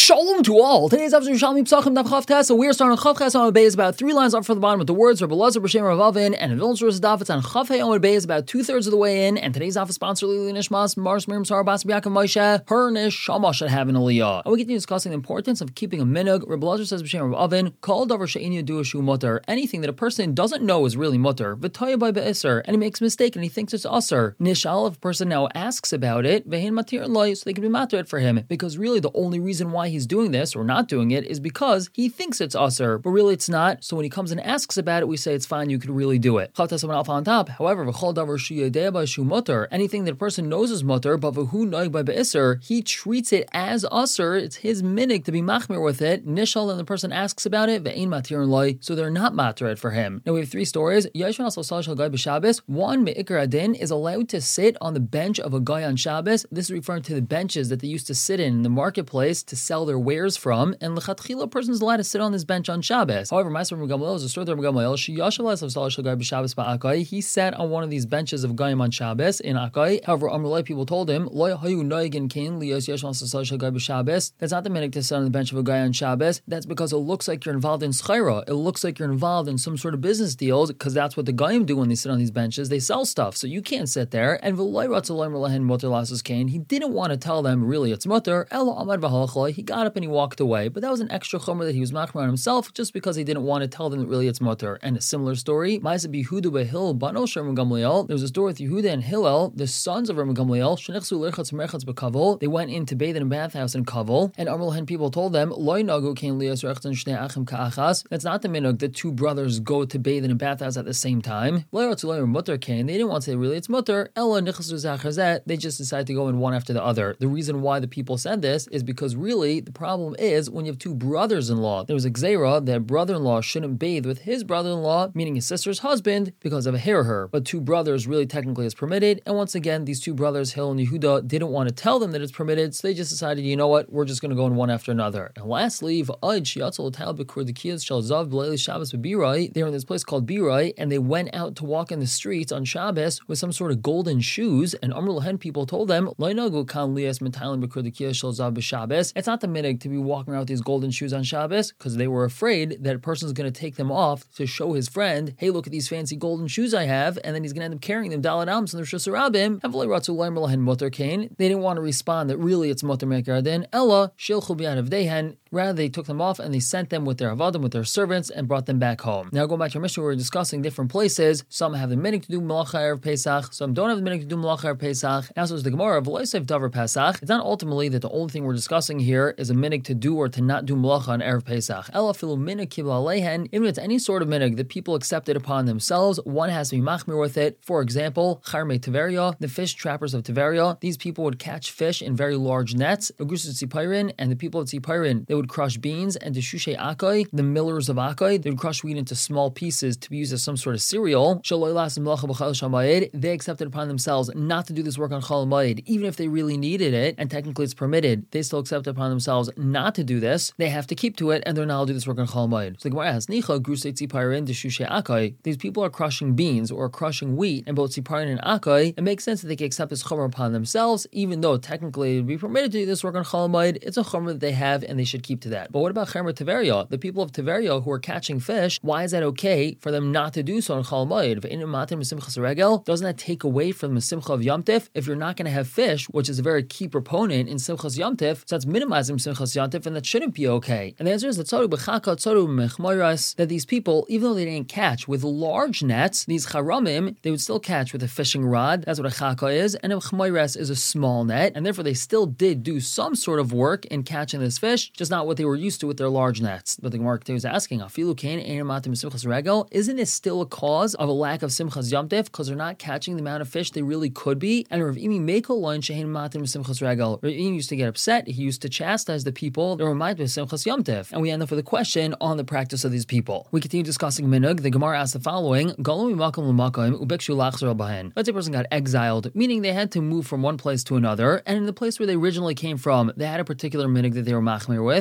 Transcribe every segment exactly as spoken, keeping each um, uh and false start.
Shalom to all. Today's episode of Shalom Psachim Daf Chav Tes. So we are starting Chav Ches Amud Beis about three lines up from the bottom with the words Rabbi Elazar B'Shem Rav Avin, and in Vilna Source Daf it's on Chav Hey Amud Beis about two thirds of the way in. And today's Daf is sponsored Lili Nishmas Mars Miriam Sarah Bas B'Yaakov Moshe. Her neshama should have an aliyah. And we continue discussing the importance of keeping a minhag. Rabbi Elazar says B'Shem Rav Avin, Kol davar she'ein yadua shu mutter. Anything that a person doesn't know is really mutter. V'toya by be'isr, and he makes a mistake and he thinks it's usr. Nishal, if a person now asks about it, ve'hin matir loy, so they can be matir it for him, because really the only reason why he's doing this or not doing it is because he thinks it's usr, but really it's not. So when he comes and asks about it, we say it's fine, you could really do it. However, anything that a person knows is mutter, but he treats it as usr, it's his minig to be machmir with it. Nishal, and the person asks about it, so they're not matir it for him. Now we have three stories. One, Me'ikar Adin is allowed to sit on the bench of a guy on Shabbos. This is referring to the benches that they used to sit in in the marketplace to sell their wares from, and lechatchila, a person is allowed to sit on this bench on Shabbos. However, Ma'aser Rabbi Gamliel is a story of Rabbi Gamliel. He sat on one of these benches of Gayim on Shabbos in Akai. However, Amrulai people told him, that's not the minhag to sit on the bench of a guy on Shabbos. That's because it looks like you're involved in schira. It looks like you're involved in some sort of business deals, because that's what the Gayim do when they sit on these benches. They sell stuff, so you can't sit there. And he didn't want to tell them really it's mutter. He got up and he walked away, but that was an extra chomer that he was machmir on himself, just because he didn't want to tell them that really it's mutter. And a similar story, there was a story with Yehuda and Hillel, the sons of Rabbi Gamliel. They went in to bathe in a bathhouse in Kavel, and Amrulhen people told them, that's not the minhag that two brothers go to bathe in a bathhouse at the same time. They didn't want to say really it's mutter. They just decided to go in one after the other. The reason why the people said this is because really the problem is when you have two brothers-in-law, there was a gzeira that brother-in-law shouldn't bathe with his brother-in-law, meaning his sister's husband, because of a her. But two brothers really technically is permitted. And once again, these two brothers, Hill and Yehuda, didn't want to tell them that it's permitted, so they just decided, you know what, we're just going to go in one after another. And lastly, they're in this place called Birai, and they went out to walk in the streets on Shabbos with some sort of golden shoes, and Amr Lehen people told them, it's not the minhag to be walking around with these golden shoes on Shabbos, because they were afraid that a person's going to take them off to show his friend, hey, look at these fancy golden shoes I have, and then he's going to end up carrying them dalad ams and the Rishus Harabim. They didn't want to respond that really it's mutter me'ikar adin, ella shilchu b'yadav dehen. Rather, they took them off and they sent them with their avadim, with their servants, and brought them back home. Now, going back to our mission, we were discussing different places. Some have the minhag to do malacha erev Pesach, some don't have the minhag to do malacha erev Pesach. Now, so it's the Gemara of V'loisev davar Pesach. It's not ultimately that the only thing we're discussing here is a minhag to do or to not do malacha on erev Pesach. Ela filu minhag kibla alehen. Even if it's any sort of minhag that people accepted upon themselves, one has to be machmir with it. For example, charmei Tiveria, the fish trappers of Tiveria. These people would catch fish in very large nets. Agusus Tzipairin, and the people of Tzipairin, they would crush beans, and the Shushay Akai, the millers of Akai, they would crush wheat into small pieces to be used as some sort of cereal. They accepted upon themselves not to do this work on Chol Hamoed, even if they really needed it, and technically it's permitted. They still accepted upon themselves not to do this. They have to keep to it, and they're not allowed to do this work on Chol Hamoed. So the Gemara has Nicha Grusei Tzipairin, the Shushay Akai. These people are crushing beans or crushing wheat, and both Tzipairin and Akai. It makes sense that they can accept this chomer upon themselves, even though technically it would be permitted to do this work on Chol Hamoed. It's a chomer that they have, and they should keep to that. But what about Chemer Tiveria? The people of Tiveria who are catching fish, why is that okay for them not to do so on Chol Hamoed? Doesn't that take away from the Simcha of Yom Tif? If you're not going to have fish, which is a very key proponent in Simchas Yom Tif, so that's minimizing Simchas Yom Tif, and that shouldn't be okay. And the answer is that these people, even though they didn't catch with large nets, these charamim, they would still catch with a fishing rod. That's what a chaka is, and a chmoiras is a small net, and therefore they still did do some sort of work in catching this fish, just not what they were used to with their large nets. But the Gemara is asking, isn't it still a cause of a lack of Simchas Yom Tif because they're not catching the amount of fish they really could be? And Rav Imi Mekel loin shehein matim Simchas Regel. Rav Imi used to get upset. He used to chastise the people that remind me of Simchas Yom Tif. And we end up with a question on the practice of these people. We continue discussing minhag. The Gemara asks the following: Let's say a person got exiled, meaning they had to move from one place to another, and in the place where they originally came from, they had a particular minhag that they were machmir with.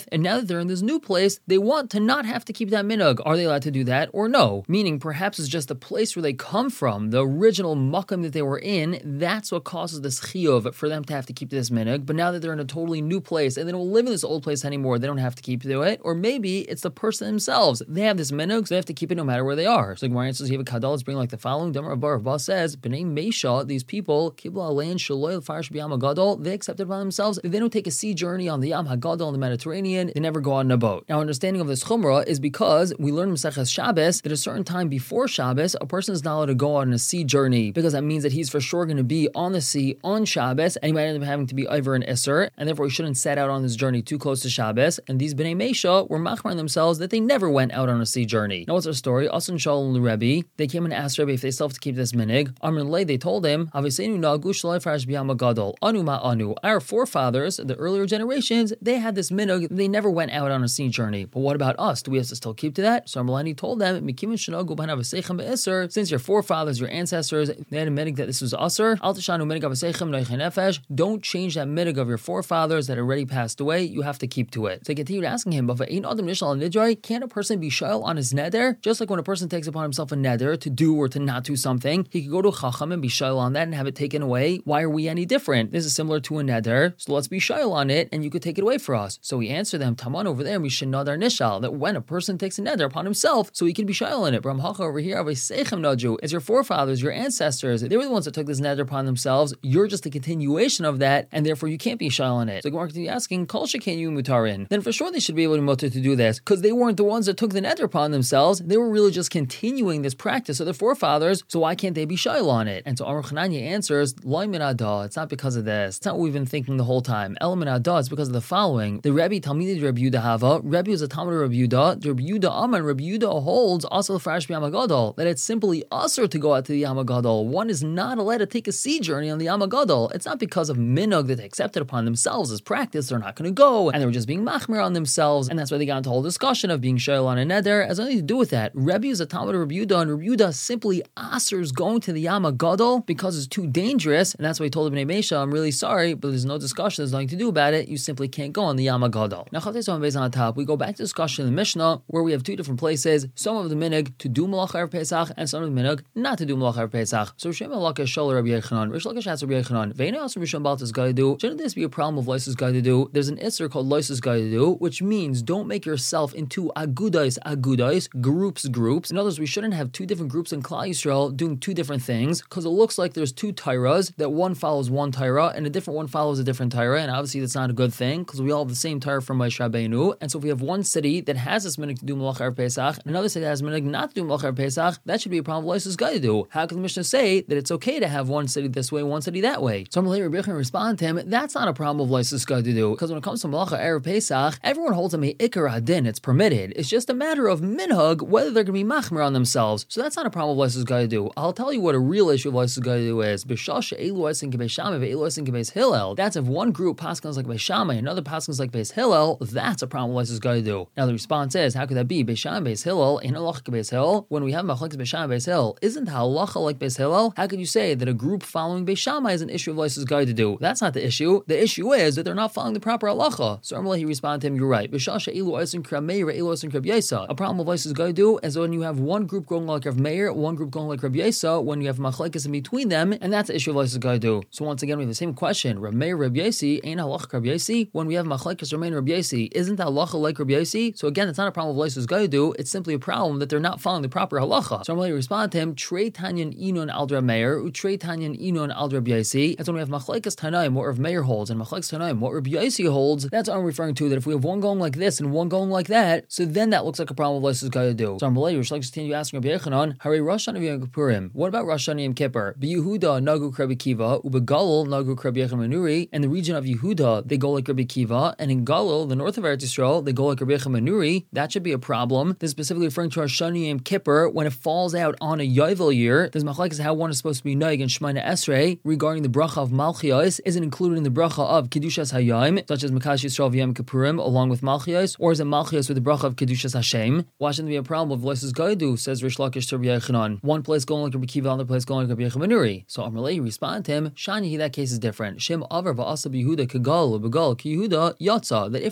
with, and now that they're in this new place, they want to not have to keep that minhag. Are they allowed to do that or no? Meaning perhaps it's just the place where they come from, the original makam that they were in, that's what causes this chiyuv for them to have to keep this minhag, but now that they're in a totally new place and they don't live in this old place anymore, they don't have to keep to it, or maybe it's the person themselves. They have this minhag, so they have to keep it no matter where they are. So Gemara answers, you have a kadal, let's bring like the following. Damar Bar Abba says, B'nai Meisha, these people, Kibla Alain Shaloy Farish B'Yam HaGadol, they accepted by themselves. They don't take a sea journey on the Yam HaGadol in the Mediterranean, they never go on a boat. Now, understanding of this chumrah is because we learn in Maseches Shabbos that a certain time before Shabbos, a person is not allowed to go on a sea journey, because that means that he's for sure going to be on the sea on Shabbos, and he might end up having to be over an Isser, and therefore he shouldn't set out on this journey too close to Shabbos. And these B'nai Meisha were machmar themselves that they never went out on a sea journey. Now, what's our story? Asan Shalom Rebbe, they came and asked Rebbe if they still have to keep this minig. Amrin Lei, they told him, Aviseinu Nagu Shalai Farash B'Yam HaGadol, Anu Ma Anu. Our forefathers, the earlier generations, they had this minig, they never went out on a sea journey. But what about us? Do we have to still keep to that? So Amalani told them, Mikimin Shanagu B'Hanav Seichem Be'Isser, since your forefathers, your ancestors, they had a minig that this was Asr, Al Tashanu Minig Avasechem Noichen Nefesh, don't change that minig of your forefathers that already passed away, you have to keep to it. So they continued asking him, but ain't Adam Nishal Nidrai, can't a person be shail on his neder? Just like when a person takes upon himself a neder to do or to not do something, he could go to Chacham and be shail on that and have it taken away. Why are we any different? This is similar to a neder, so let's be shail on it and you could take it away for us. So he answered them, Taman over there, Mishin Nadar Nishal, that when a person takes a neder upon himself, so he can be shail on it. Bram Hacha over here, Avasechem Naju, it's your forefathers, your ancestors, they were the ones that took this neder upon themselves. You're just a continuation of that, and therefore you can't be shail on it. So Gemara continues asking, Kol Sheken you mutarin. Then for sure they should be able to mutter to do this, because they weren't the ones that took the neder upon themselves. They were really just continuing this practice of their forefathers, so why can't they be shail on it? And so Amar Chananya answers, Loi min adah, it's not because of this. It's not what we've been thinking the whole time. El min adah, it's because of the following. The Rebbe Talmidid Rebbe Yehuda Hava, Rebbe was a Talmud of Rebbe Yehuda, the Rebbe Yehuda Aman, Rebbe Yehuda holds also Farash B'Yam HaGadol, that it's simply usher to go out to the Yam HaGadol. One is not allowed to take a sea journey on the Yam HaGadol. It's not because of minhag that they accepted upon themselves as practice, they're not going to go, and they were just being machmir on themselves, and that's why they got into the whole discussion of being shail on a neder. It has nothing to do with that. Rebbe is a Talmud of Rebbe Yehuda, and Rebbe Yehuda simply asers going to the Yam HaGadol because it's too dangerous, and that's why he told B'nai Meisha, I'm really sorry, but there's no discussion, there's nothing to do about it, you simply can't go on the Yam HaGadol. Now, on top, we go back to discussion in the Mishnah, where we have two different places, some of the minhag to do Malach Erev Pesach, and some of the minhag not to do Malach Erev Pesach. So Shem Malach Shal Rabbi Yechanan, Rish Lakish asked Rabbi Yechanan, Veina also Rishon Baltas Gaidu, shouldn't this be a problem of Loisus Gaidu? There's an Isser called Loisus Gaidu, which means don't make yourself into agudais, agudais, groups, groups. In other words, we shouldn't have two different groups in Klal Yisrael doing two different things, because it looks like there's two Tairas, that one follows one Taira, and a different one follows a different Taira, and obviously that's not a good thing, because we all have the same Taira from Moshe Rabbeinu, and so if we have one city that has this minhag to do Malach Erev Pesach, and another city that has minhag not to do Malach Erev Pesach, that should be a problem of Loisus Gaidu. How can the Mishnah say that it's okay to have one city this way, one city that way? So I'm going to let Rabbi Yechanan respond to him, that's not a problem of Loisus Gaidu, because when it comes to Malach Erev Pesach, everyone holds a me'ikar adin, it's permitted. It's just a matter of minhag, whether they're going to be machmir on themselves. So that's not a problem of Loisus Gaidu. I'll tell you what a real issue of Loisus Gaidu is. B'shasha elu esin k'beis Shammai ve'elu esin k'beis Hillel. That's if one group paskins like Beis Shammai, another paskins like Beis Hillel, that's a problem of Loisus Gaidu. Now the response is, how could that be? Beis Shammai, Beis Hillel, in halacha k'beis Hillel. When we have machlokes Beis Shammai, Beis Hillel, isn't halacha like Beis Hillel? How could you say that a group following Beis Shammai is an issue of Loisus Gaidu? That's not the issue. The issue is that they're not following the proper halacha. So Amalei, he responded to him, you're right. B'shasha elu esin k'Rav Meir ve'elu esin k'Rav Yesa. A problem of Loisus Gaidu is when you have one group going like Rav Meir, one group going like Rav Yesa, when you have machlokes in between them, and that's the issue of Loisus Gaidu. So once again, we have the same question. Rav Meir, Rav Yesi, ain't halacha Rav Yesi? When we have machlokes Rav Meir, Rav Yesi, isn't that halacha like Rav Yesi? So again, it's not a problem of Loisus Gaidu, it's simply a problem that they're not following the proper halacha. So I'm going to respond to him, Trei Tanyan Inon al Rav Meir, Utrei Tanyan Inon al Rav Yesi. That's when we have machlokes Tanaim, what Rav Meir holds, and machlokes Tanaim, what Rav Yesi holds. That's what I'm referring to, that if we have one going like this and one going like that, so then that looks like a problem of Loisus Gaidu. So I'm going to continue asking Rabbi Yechanan, Hare Rosh Hashanah v'Yom Kippurim. What about Rosh Hashanah Yom Kippur? B'Yehuda nagu Rabbi Kiva, u'beGalil nagu Rabbi Yechanan Nuri. And the region of Yehuda, they go like Rabbi Kiva, and in Galil, the north of Eretz Yisrael, they go like Rabbi Yechanan Nuri. That should be a problem. This is specifically referring to Rosh Hashanah Yom Kippur when it falls out on a Yovel year. There's machlokes how one is supposed to be noig in Shemona Esrei regarding the bracha of Malchios. Is it included in the bracha of Kedushas Hayom, such as Mekadosh Yisrael v'Yom Kippurim, along with Malchios, or is it Malchios with the bracha of Kedushas Hashem? Why shouldn't there be a problem with Loisus Gaidu? Says Rish Lakish to Rabbi Yechanan. One place going like Rabbi Kiva, another place going like Rabbi Yechanan Nuri. So Amalei respond to him, Shani, that case is different. Shem Avar va'asa b'Yehuda kagal u'begal ki Yehuda yatsa. That if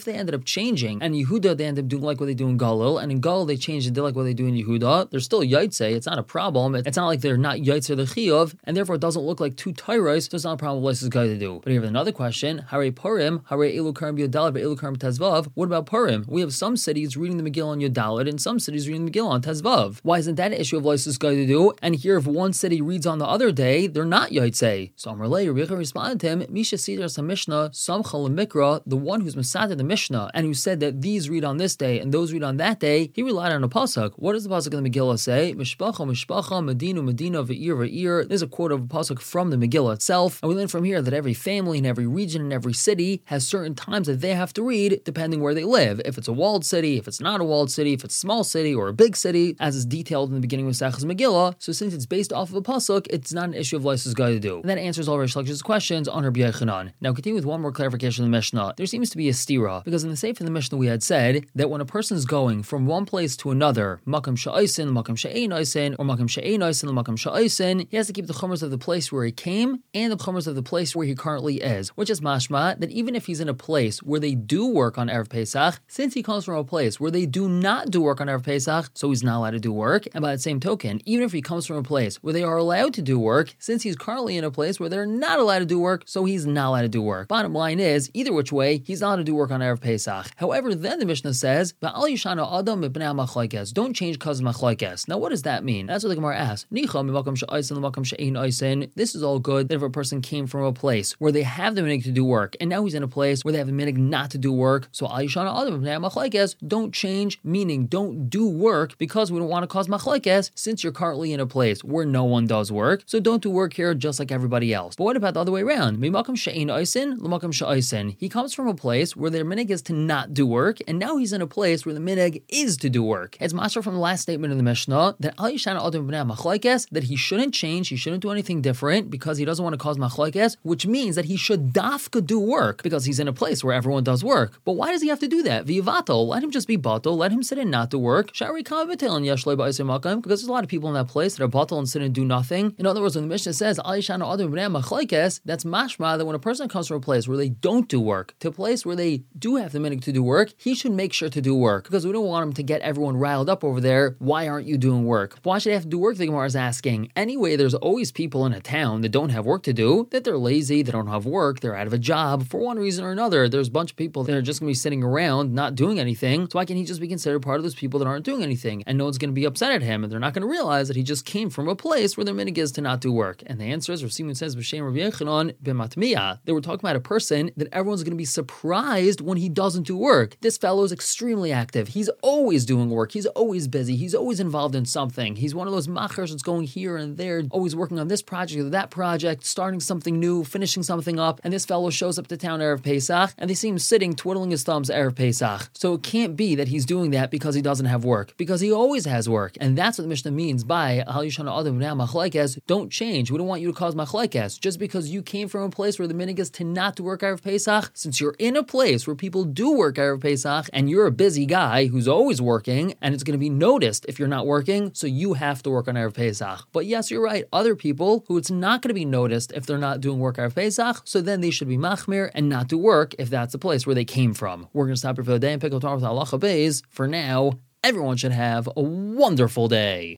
if they ended up changing, and Yehuda they ended up doing like what they do in Galil, and in Galil they changed and did like what they do in Yehuda, they're still Yaitse, it's not a problem. It's not like they're not Yaitse the Chiyuv, and therefore it doesn't look like two Tairos, so it's not a problem what is guy to do. But here we have another question. Hare Purim, Hare Elu Karim Yodalad, Elu Karim Tezvav. What about Purim? We have some cities reading the Megillah on Yodalad and some cities reading the Megillah on Tezvav. Why isn't that an issue of Lysis guy to do? And here if one city reads on the other day, they're not Yaitse. So Amrlei, Rebbe responded to him, Misha Sidar Samishna, Samcha Lemikra, the one who's Masada the Mishnah, and who said that these read on this day and those read on that day, he relied on a pasuk. What does the pasuk in the Megillah say? Mishpacha, Mishpacha, Medina, Medina, Ve'ir, Ve'ir. There's a quote of a pasuk from the Megillah itself, and we learn from here that every family in every region in every city has certain times that they have to read depending where they live. If it's a walled city, if it's not a walled city, if it's a small city or a big city, as is detailed in the beginning of Sechus Megillah. So since it's based off of a pasuk, it's not an issue of Lysis guy to do. And that answers all Rish Lakish's questions on Rabbi Yechanan. Now continue with one more clarification in the Mishnah. There seems to be a stira, because in the Sefer in the Mishnah we had said that when a person's going from one place to another, Makam Sha'aisin, Makam Sha'einaisin, or Makam Sha'einaisin, Makam Sha'aisin, he has to keep the chumras of the place where he came and the chumras of the place where he currently is, which is mashma that even if he's in a place where they do work on Erev Pesach, since he comes from a place where they do not do work on Erev Pesach, so he's not allowed to do work. And by the same token, even if he comes from a place where they are allowed to do work, since he's currently in a place where they're not allowed to do work, so he's not allowed to do work. Bottom line is, either which way, he's not allowed to do work on Erev Pesach. However, then the Mishnah says, Ba'al Yishana Adam Mibnei HaMachlokes, don't change because of Machlokes. Now what does that mean? That's what the Gemara asks. Nicha Mimakam Sha'aisin L'Makam She'ein Aisin. This is all good that if a person came from a place where they have the minig to do work, and now he's in a place where they have the minig not to do work, so Al Yishana Adam Mibnei HaMachlokes, don't change, meaning don't do work because we don't want to cause Machlokes, since you're currently in a place where no one does work, so don't do work here just like everybody else. But what about the other way around? Mimakam She'ein Aisin L'Makam Sha'aisin. He comes from a place where their minig is to not do work, and now he's in a place where the minig is to do work. It's master from the last statement in the Mishnah that Al Yishana Adam B'nei Machlokes, that he shouldn't change, he shouldn't do anything different because he doesn't want to cause Machlokes, which means that he should dafka do work because he's in a place where everyone does work. But why does he have to do that? V'yivato, let him just be batal, let him sit and not do work. Shari Kavatel and Yeshlei Ba'isei Makam, because there's a lot of people in that place that are batal and sit and do nothing. In other words, when the Mishnah says Al Yishana Adam B'nei Machlokes, that's mashma that when a person comes from a place where they don't do work to a place where they do have the minute to do work, he should make sure to do work because we don't want him to get everyone riled up over there. Why aren't you doing work? Why should I have to do work? The Gemara is asking. Anyway, there's always people in a town that don't have work to do, that they're lazy, they don't have work, they're out of a job for one reason or another. There's a bunch of people that are just going to be sitting around not doing anything. So why can't he just be considered part of those people that aren't doing anything? And no one's going to be upset at him, and they're not going to realize that he just came from a place where their minig is to not do work. And the answer is, Rav Simon says, B'Shem Rav Yechanan b'matmiya. They were talking about a person that everyone's going to be surprised when he doesn't do work. This fellow is extremely active. He's always doing work. He's always busy. He's always involved in something. He's one of those machers that's going here and there, always working on this project or that project, starting something new, finishing something up. And this fellow shows up to town Erev Pesach, and they see him sitting, twiddling his thumbs Erev Pesach. So it can't be that he's doing that because he doesn't have work, because he always has work. And that's what the Mishnah means by Al Yishana Adam B'nei Machlokes. Don't change. We don't want you to cause Machlokes. Just because you came from a place where the minig is to not to work Erev Pesach, since you're in a place where people do work Erev Pesach, and you're a busy guy who's always working, and it's going to be noticed if you're not working, so you have to work on Erev Pesach. But yes, you're right. Other people who it's not going to be noticed if they're not doing work Erev Pesach, so then they should be machmir and not do work if that's the place where they came from. We're going to stop here for the day and pick up tomorrow with halacha beis. For now, everyone should have a wonderful day.